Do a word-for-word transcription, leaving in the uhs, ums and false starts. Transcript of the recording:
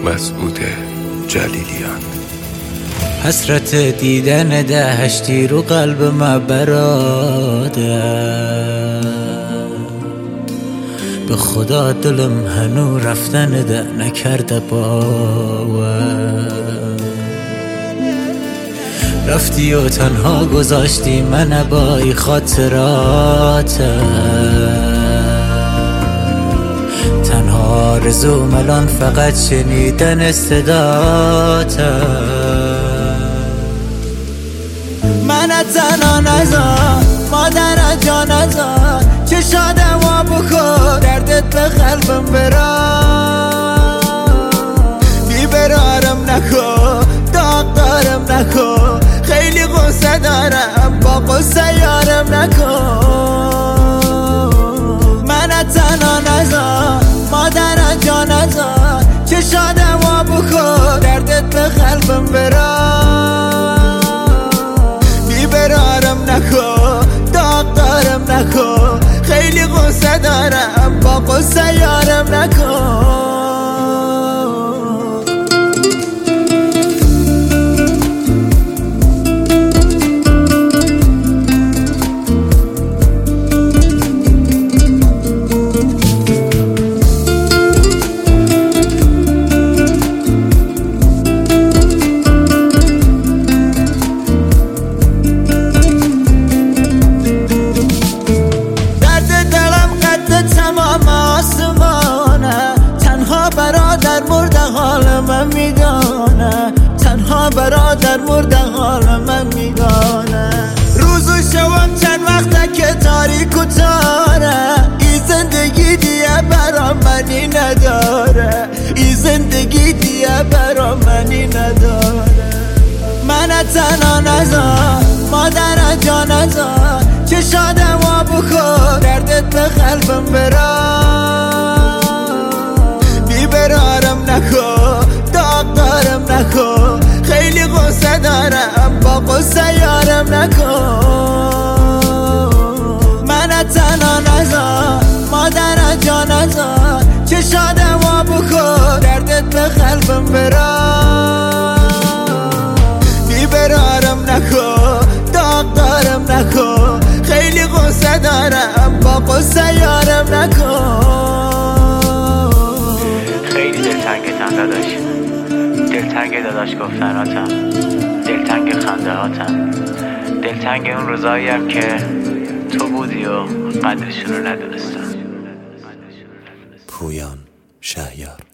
مسعود جلیلیان. حسرت دیدن دهشتی رو قلب ما براده، به خدا دلم هنو رفتن ده نکرده باور. رفتی و تنها گذاشتی من با ای خاطرات، تنها آرزوم الان فقط شنیدن صداتم. من تنها نزار مادر جا نزار، چشات وا بکن دردت به قلبم برا. بیبرارم نکن داغ دارم نکن، خیلی غصه دارم با غصه یارم نکن. من تنها نزار مادر جا نزار، چشات وا بکن دردت به قلبم برا. بیبرارم نکن داغ دارم نکن، خیلی غصه دارم با غصه یارم نکن. میدانه تنها برادر مرده حال من میدانه. روز و شبم چند وقته که تاریک و تاره، ای زندگی دیگه برا منی نداره، ای زندگی دیگه برا منی نداره. من تنها نزار مادر جا نزار، چشات وا بکن دردت به قلبم برا. بیبرارم نکن داغ دارم نکن، خیلی غصه دارم با غصه یارم نکن. من تنها نزار مادر جا نزار، چشات وا بکن دردت به قلبم برا. بیبرارم نکن داغ دارم نکن، خیلی غصه دارم با غصه یارم نکن. خیلی دلتنگتم داداش، دلتنگ داداش گفتناتم، دلتنگ خنده هاتم، دلتنگ اون روزاییم که تو بودی و قدرشون رو ندونستم. پویان شهیار.